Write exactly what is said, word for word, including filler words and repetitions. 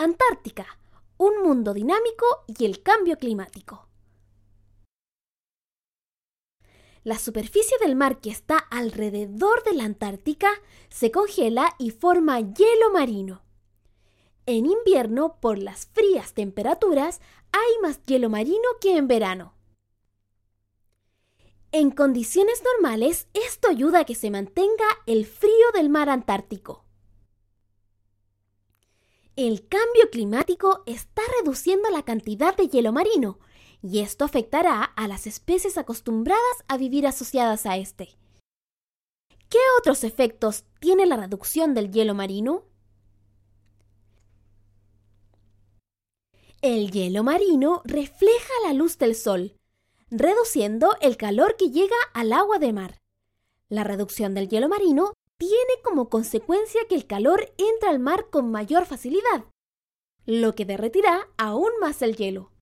Antártica, un mundo dinámico y el cambio climático. La superficie del mar que está alrededor de la Antártica se congela y forma hielo marino. En invierno, por las frías temperaturas, hay más hielo marino que en verano. En condiciones normales, esto ayuda a que se mantenga el frío del mar Antártico. El cambio climático está reduciendo la cantidad de hielo marino, y esto afectará a las especies acostumbradas a vivir asociadas a este. ¿Qué otros efectos tiene la reducción del hielo marino? El hielo marino refleja la luz del sol, reduciendo el calor que llega al agua de mar. La reducción del hielo marino tiene como consecuencia que el calor entra al mar con mayor facilidad, lo que derretirá aún más el hielo.